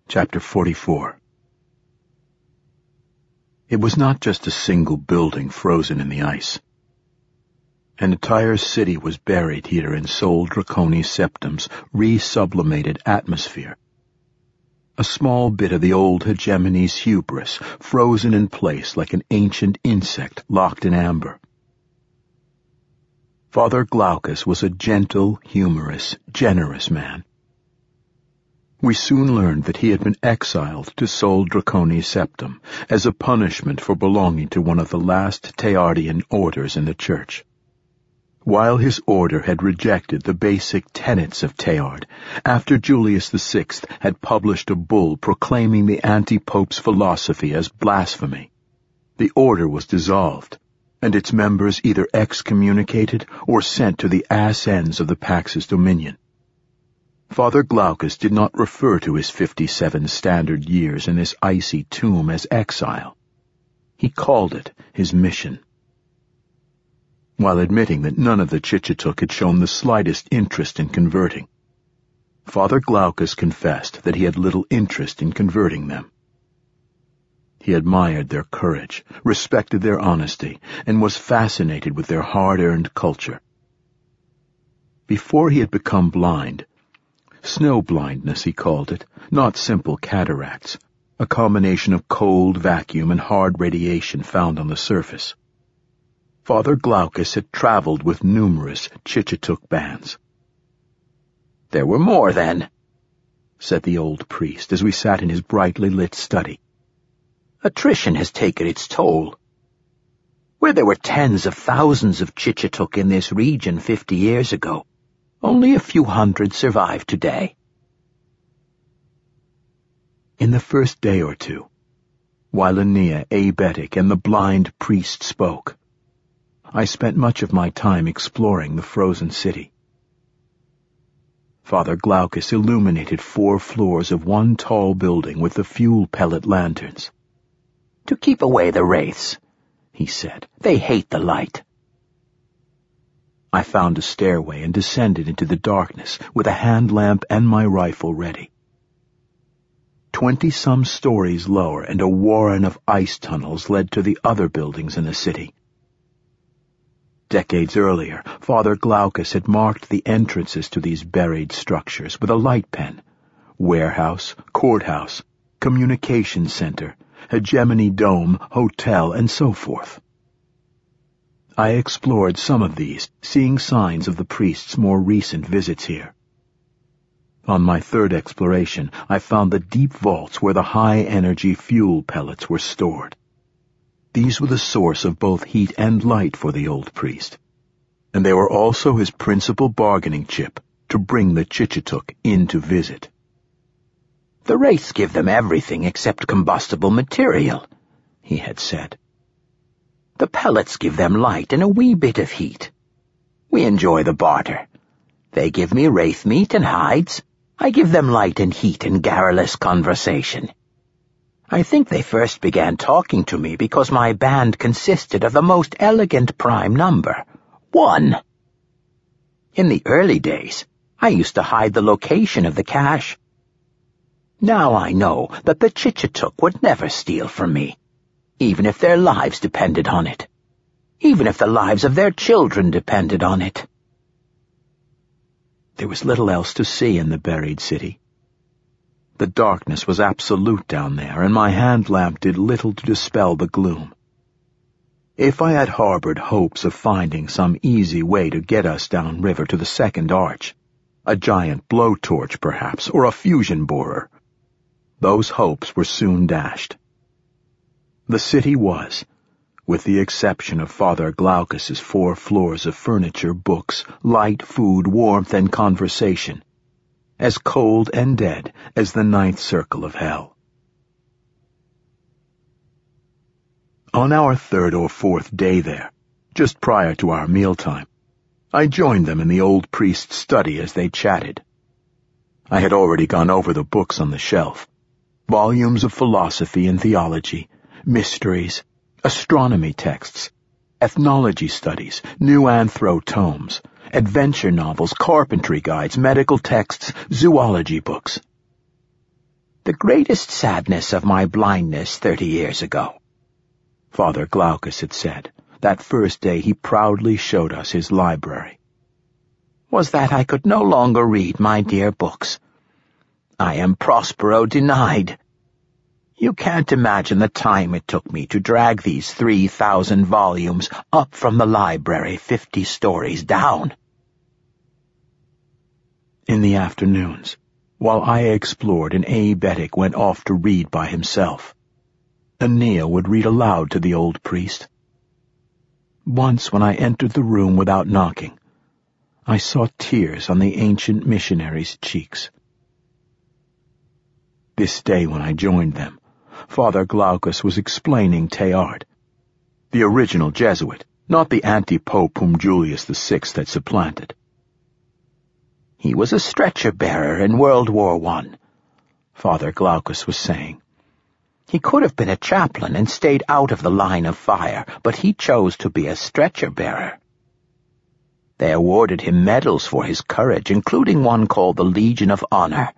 Chapter 44. It was not just a single building frozen in the ice. An entire city was buried here in Sol Draconis Septum's re-sublimated atmosphere. A small bit of the old hegemony's hubris, frozen in place like an ancient insect locked in amber. Father Glaucus was a gentle, humorous, generous man. We soon learned that he had been exiled to Sol Draconis Septum as a punishment for belonging to one of the last Teardian orders in the Church. While his order had rejected the basic tenets of Teard, after Julius VI had published a bull proclaiming the anti-pope's philosophy as blasphemy, the order was dissolved, and its members either excommunicated or sent to the ass ends of the Pax's dominion. Father Glaucus did not refer to his 57 standard years in this icy tomb as exile. He called it his mission. While admitting that none of the Chichetuk had shown the slightest interest in converting, Father Glaucus confessed that he had little interest in converting them. He admired their courage, respected their honesty, and was fascinated with their hard-earned culture. Before he had become blind, snow blindness he called it, not simple cataracts, a combination of cold, vacuum, and hard radiation found on the surface, Father Glaucus had traveled with numerous Chichetuk bands. "There were more, then," said the old priest as we sat in his brightly lit study. "Attrition has taken its toll. Where there were tens of thousands of Chichetuk in this region 50 years ago, only a few hundred survive today." In the first day or two, while Aeneas, abetic, and the blind priest spoke, I spent much of my time exploring the frozen city. Father Glaucus illuminated 4 floors of one tall building with the fuel pellet lanterns. "To keep away the wraiths," he said. "They hate the light." I found a stairway and descended into the darkness with a hand lamp and my rifle ready. 20-some stories lower and a warren of ice tunnels led to the other buildings in the city. Decades earlier, Father Glaucus had marked the entrances to these buried structures with a light pen: warehouse, courthouse, communication center, hegemony dome, hotel, and so forth. I explored some of these, seeing signs of the priest's more recent visits here. On my third exploration, I found the deep vaults where the high-energy fuel pellets were stored. These were the source of both heat and light for the old priest, and they were also his principal bargaining chip to bring the Chichetuk in to visit. "The wraiths give them everything except combustible material," he had said. "The pellets give them light and a wee bit of heat. We enjoy the barter. They give me wraith meat and hides. I give them light and heat and garrulous conversation. I think they first began talking to me because my band consisted of the most elegant prime number, 1. In the early days, I used to hide the location of the cache. Now I know that the Chichetuk would never steal from me, even if their lives depended on it, even if the lives of their children depended on it." There was little else to see in the buried city. The darkness was absolute down there, and my hand lamp did little to dispel the gloom. If I had harbored hopes of finding some easy way to get us downriver to the second arch, a giant blowtorch perhaps, or a fusion borer, those hopes were soon dashed. The city was, with the exception of Father Glaucus's 4 floors of furniture, books, light, food, warmth, and conversation, as cold and dead as the 9th circle of hell. On our 3rd or 4th day there, just prior to our mealtime, I joined them in the old priest's study as they chatted. I had already gone over the books on the shelf, volumes of philosophy and theology, mysteries, astronomy texts, ethnology studies, new anthro tomes, adventure novels, carpentry guides, medical texts, zoology books. the greatest sadness of my blindness 30 years ago," Father Glaucus had said, that first day he proudly showed us his library, "was that I could no longer read my dear books. I am Prospero denied. You can't imagine the time it took me to drag these 3,000 volumes up from the library 50 stories down." In the afternoons, while I explored and Aebetic went off to read by himself, Aeneas would read aloud to the old priest. Once when I entered the room without knocking, I saw tears on the ancient missionary's cheeks. This day when I joined them, Father Glaucus was explaining Teilhard, the original Jesuit, not the anti-pope whom Julius VI had supplanted. "He was a stretcher-bearer in World War I, Father Glaucus was saying. "He could have been a chaplain and stayed out of the line of fire, but he chose to be a stretcher-bearer. They awarded him medals for his courage, including one called the Legion of Honor."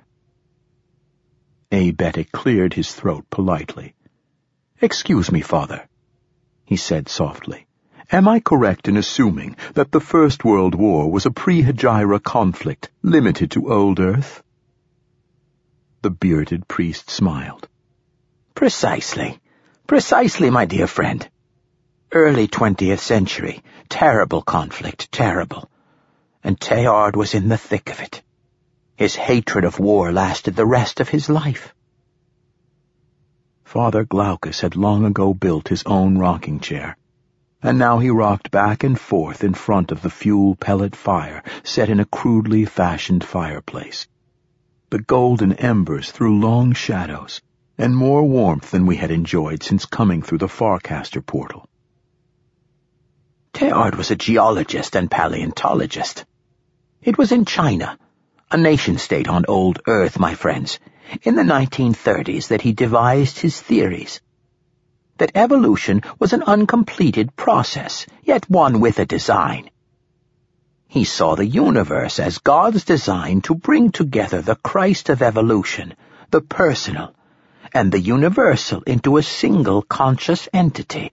Aebetic cleared his throat politely. "Excuse me, Father," he said softly. "Am I correct in assuming that the First World War was a pre-Hegira conflict limited to old Earth?" The bearded priest smiled. Precisely, my dear friend. Early 20th century, terrible conflict, terrible. And Teilhard was in the thick of it. His hatred of war lasted the rest of his life." Father Glaucus had long ago built his own rocking chair, and now he rocked back and forth in front of the fuel pellet fire set in a crudely fashioned fireplace. The golden embers threw long shadows, and more warmth than we had enjoyed since coming through the Farcaster portal. Teilhard was a geologist and paleontologist. It was in China, a nation-state on old Earth, my friends, in the 1930s that he devised his theories. That evolution was an uncompleted process, yet one with a design. He saw the universe as God's design to bring together the Christ of evolution, the personal, and the universal into a single conscious entity.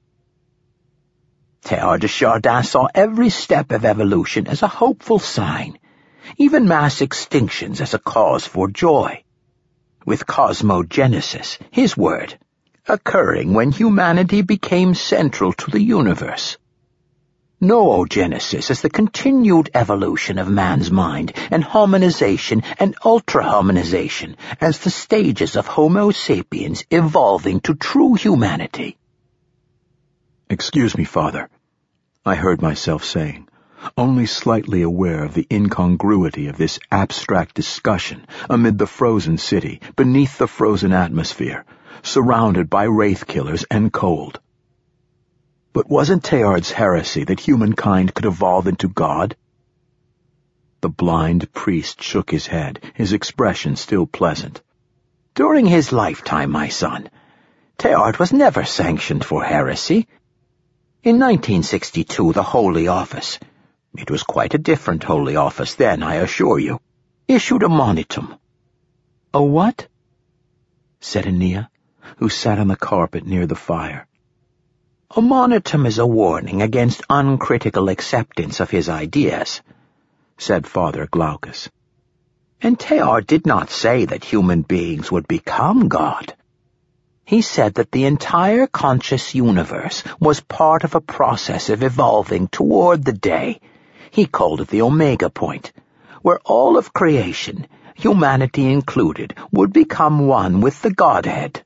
Teilhard de Chardin saw every step of evolution as a hopeful sign, even mass extinctions as a cause for joy, with cosmogenesis, his word, occurring when humanity became central to the universe. Noogenesis as the continued evolution of man's mind, and hominization and ultra-hominization as the stages of Homo sapiens evolving to true humanity. "Excuse me, Father," I heard myself saying, only slightly aware of the incongruity of this abstract discussion amid the frozen city, beneath the frozen atmosphere, surrounded by wraith-killers and cold. But wasn't Teilhard's heresy that humankind could evolve into God? The blind priest shook his head, his expression still pleasant. "During his lifetime, my son, Teilhard was never sanctioned for heresy. In 1962, the Holy Office, it was quite a different Holy Office then, I assure you, issued a monitum." "A what?" said Aeneas, who sat on the carpet near the fire. "A monitum is a warning against uncritical acceptance of his ideas," said Father Glaucus. "And Teilhard did not say that human beings would become God. He said that the entire conscious universe was part of a process of evolving toward the day, he called it the Omega point, where all of creation, humanity included, would become one with the Godhead."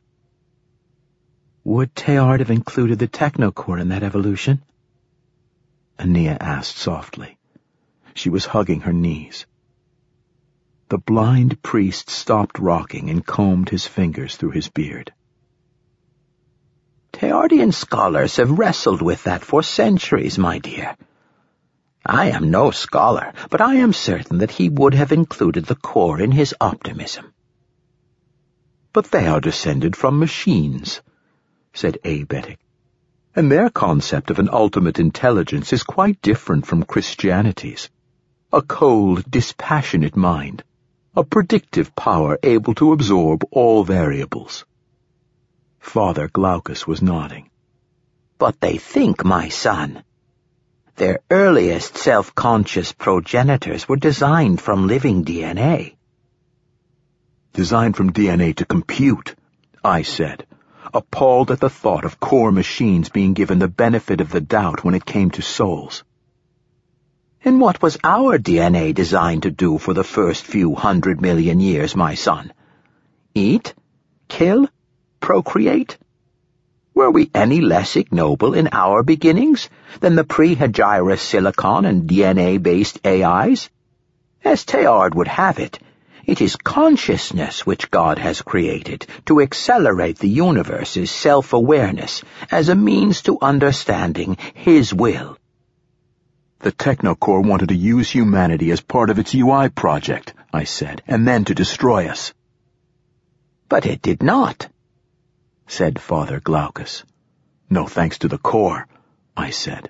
"Would Teilhard have included the technocore in that evolution?" Aeneas asked softly. She was hugging her knees. The blind priest stopped rocking and combed his fingers through his beard. "Teilhardian scholars have wrestled with that for centuries, my dear. I am no scholar, but I am certain that he would have included the core in his optimism." "But they are descended from machines," said Aebetic, "and their concept of an ultimate intelligence is quite different from Christianity's. A cold, dispassionate mind, a predictive power able to absorb all variables. Father Glaucus was nodding. But they think, my son. Their earliest self-conscious progenitors were designed from living DNA. Designed from DNA to compute, I said, appalled at the thought of core machines being given the benefit of the doubt when it came to souls. And what was our DNA designed to do for the first few 100 million years, my son? Eat? Kill? Procreate? Were we any less ignoble in our beginnings than the pre-Hegirus silicon and DNA-based AIs? As Teilhard would have it, it is consciousness which God has created to accelerate the universe's self-awareness as a means to understanding His will. The Technocore wanted to use humanity as part of its UI project, I said, and then to destroy us. But it did not, said Father Glaucus. No thanks to the core, I said.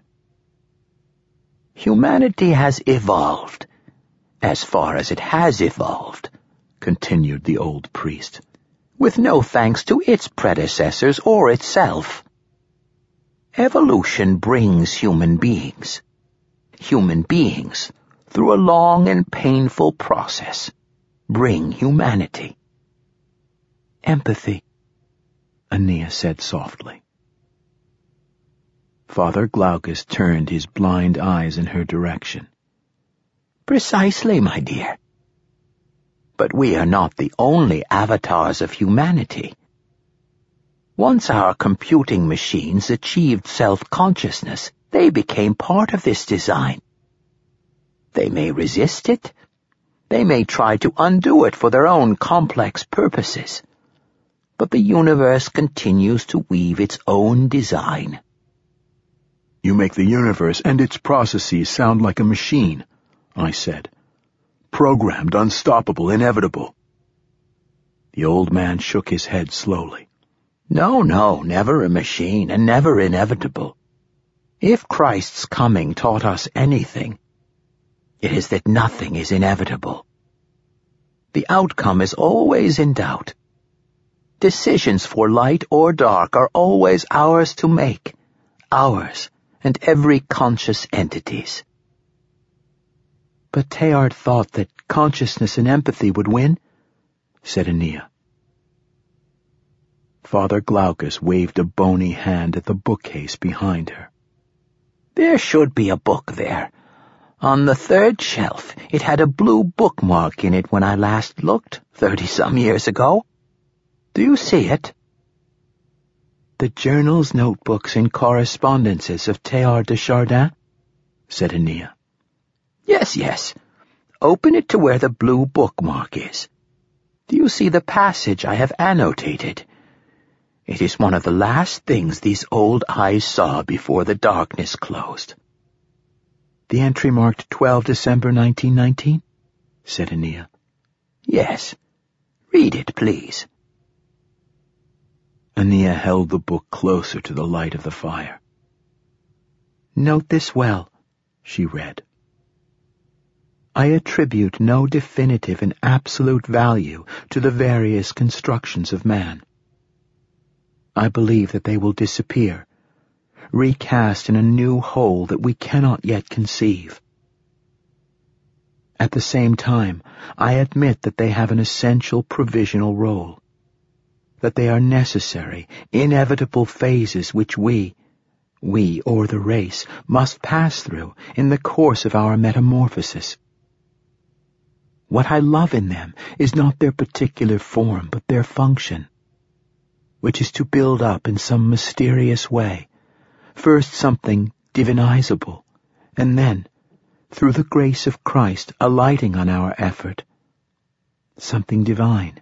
Humanity has evolved, as far as it has evolved, continued the old priest, with no thanks to its predecessors or itself. Evolution brings human beings. Human beings, through a long and painful process, bring humanity. Empathy, Aeneas said softly. Father Glaucus turned his blind eyes in her direction. Precisely, my dear. But we are not the only avatars of humanity. Once our computing machines achieved self-consciousness, they became part of this design. They may resist it. They may try to undo it for their own complex purposes. But the universe continues to weave its own design. You make the universe and its processes sound like a machine, I said. Programmed, unstoppable, inevitable. The old man shook his head slowly. No, never a machine and never inevitable. If Christ's coming taught us anything, it is that nothing is inevitable. The outcome is always in doubt. Decisions for light or dark are always ours to make, ours and every conscious entity's. But Teilhard thought that consciousness and empathy would win, said Aeneas. Father Glaucus waved a bony hand at the bookcase behind her. There should be a book there. On the third shelf, it had a blue bookmark in it when I last looked, 30-some years ago. Do you see it? The journals, notebooks, and correspondences of Teilhard de Chardin, said Aeneas. Yes. Open it to where the blue bookmark is. Do you see the passage I have annotated? It is one of the last things these old eyes saw before the darkness closed. The entry marked 12 December 1919, said Aeneas. Yes. Read it, please. Aeneas held the book closer to the light of the fire. Note this well, she read. I attribute no definitive and absolute value to the various constructions of man. I believe that they will disappear, recast in a new whole that we cannot yet conceive. At the same time, I admit that they have an essential provisional role, that they are necessary, inevitable phases which we or the race, must pass through in the course of our metamorphosis. What I love in them is not their particular form, but their function, which is to build up in some mysterious way, first something divinizable, and then, through the grace of Christ alighting on our effort, something divine.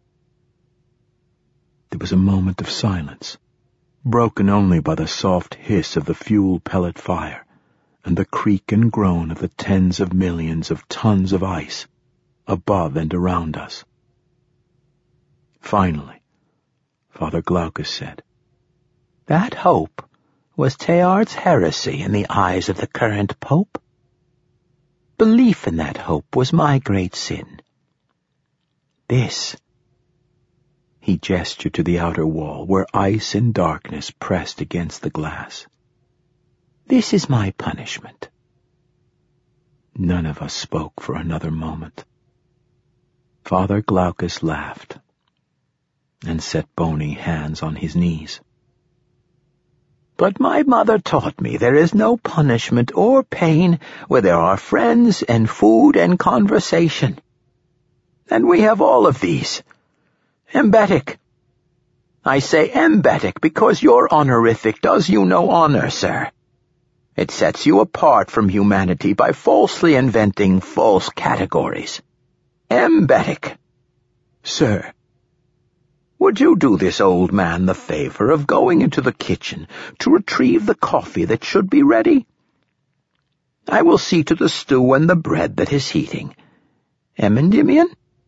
There was a moment of silence, broken only by the soft hiss of the fuel pellet fire and the creak and groan of the tens of millions of tons of ice above and around us. Finally, Father Glaucus said, That hope was Teilhard's heresy in the eyes of the current pope. Belief in that hope was my great sin. This." He gestured to the outer wall, where ice and darkness pressed against the glass. "This is my punishment." None of us spoke for another moment. Father Glaucus laughed and set bony hands on his knees. "But my mother taught me there is no punishment or pain where there are friends and food and conversation. And we have all of these. Embetic. I say embetic because your honorific does you no honor, sir. It sets you apart from humanity by falsely inventing false categories. Embetic. Sir, would you do this old man the favor of going into the kitchen to retrieve the coffee that should be ready? I will see to the stew and the bread that is heating. Endymion?"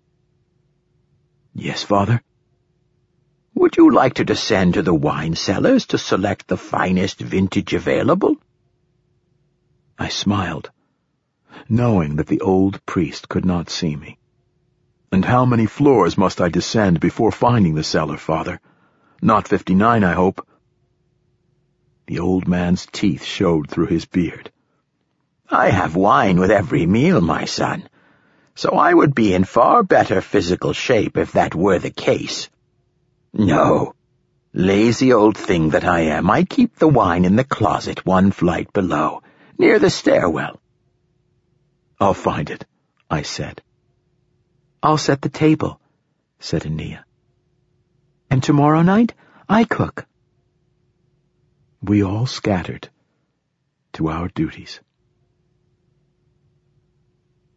"Yes, Father." "Would you like to descend to the wine cellars to select the finest vintage available?" I smiled, knowing that the old priest could not see me. "And how many floors must I descend before finding the cellar, Father? Not 59, I hope." The old man's teeth showed through his beard. "I have wine with every meal, my son, so I would be in far better physical shape if that were the case. No, lazy old thing that I am, I keep the wine in the closet 1 flight below, near the stairwell." "I'll find it," I said. "I'll set the table," said Aeneas. "And tomorrow night, I cook." We all scattered to our duties.